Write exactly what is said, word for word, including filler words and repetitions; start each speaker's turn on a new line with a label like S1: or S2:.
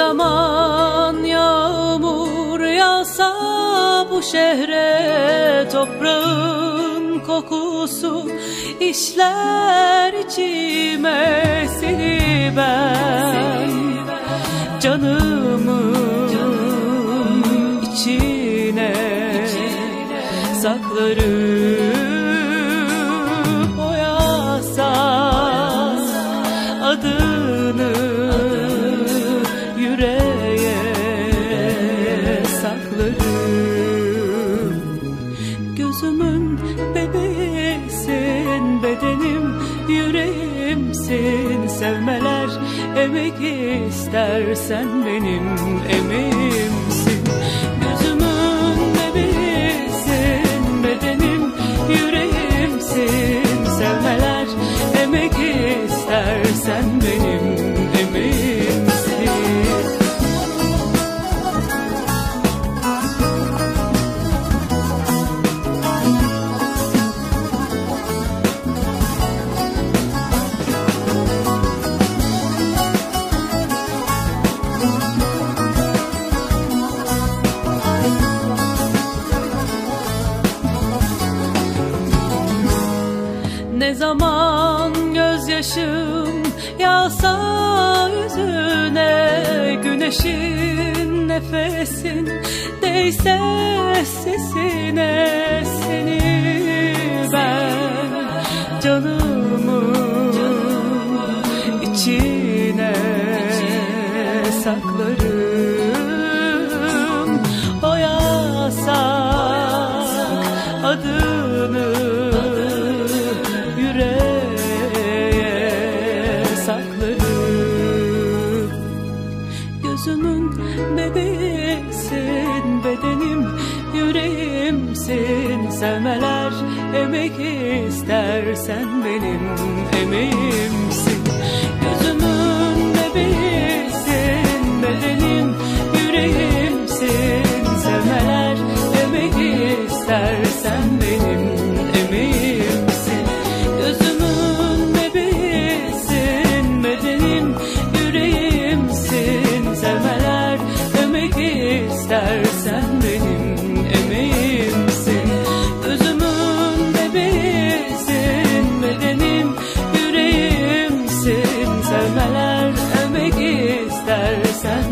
S1: zaman yağmur yağsa bu şehre, toprağın kokusu işler içime seni ben. Canımın içine saklarım, o yağsa adını yüreğe saklarım. Gözümün bebeğisin, bedenim yüreğimsin. Sevmeler emek istersen benim emeğimsin. Gözümün bebeğisin, bedenim yüreğimsin. Sevmeler emek istersen benim emeğimsin. Ne zaman gözyaşım yağsa yüzüne, güneşin nefesin değse sesine, seni ben canımın içine saklarım. O yasak adını saklarım. Gözümün bebeğisin, bedenim yüreğimsin. Sevmeler emek istersen benim emeğimsin. Gözümün bebeğisin, bedenim yüreğimsin. Sevmeler emek istersen benim emeğimsin. Gözümün bebeğisin, bedenim yüreğimsin. Sevmeler emek istersen benim emeğimsin. Gözümün bebeğisin, bedenim yüreğimsin. Sevmeler emek istersen